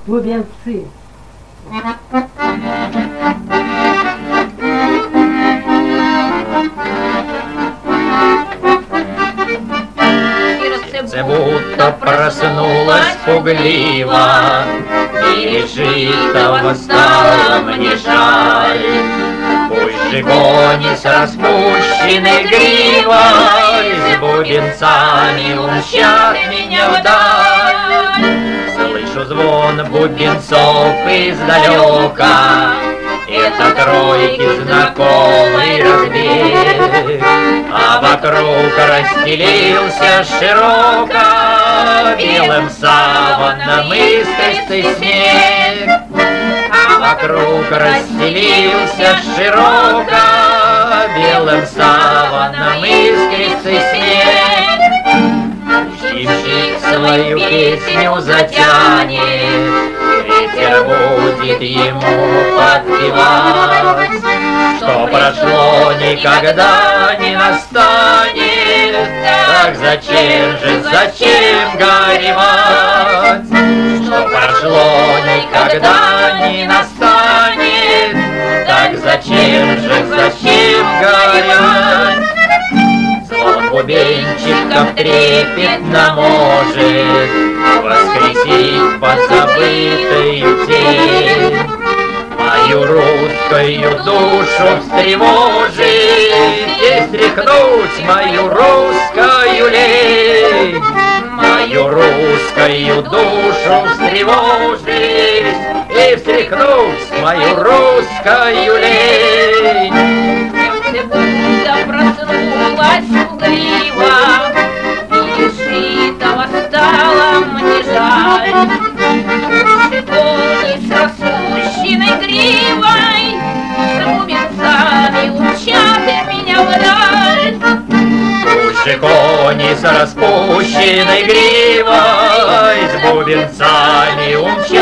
бубенцы. Сердце будто проснулось пугливо, и житого стало мне жаль. Пусть же кони с распущенной гривой с бубенцами умчат меня вдаль. Слышу звон бубенцов издалека, это тройки знакомый разбег, а вокруг расстелился широко белым саваном искристый снег. А вокруг расстелился широко белым саваном искристый снег. Птичек свою песню затянет, ветер будет ему подпевать. Что прошло, никогда не настанет, так зачем горевать? Что прошло, никогда не настанет, так зачем горевать? Звон бубенчиков трепетно может воскресить позабытую тень. Мою русскую душу встревожить и стряхнуть мою русскую лень. Мою русскую душу встревожить и встряхнуть мою русскую лень. Сердце будто проснулась пугливо, и решитого стало мне жаль. Кони с распущенной гривой с бубенцами умчат меня вдаль. Пусть же кони с распущенной гривой с бубенцами умчат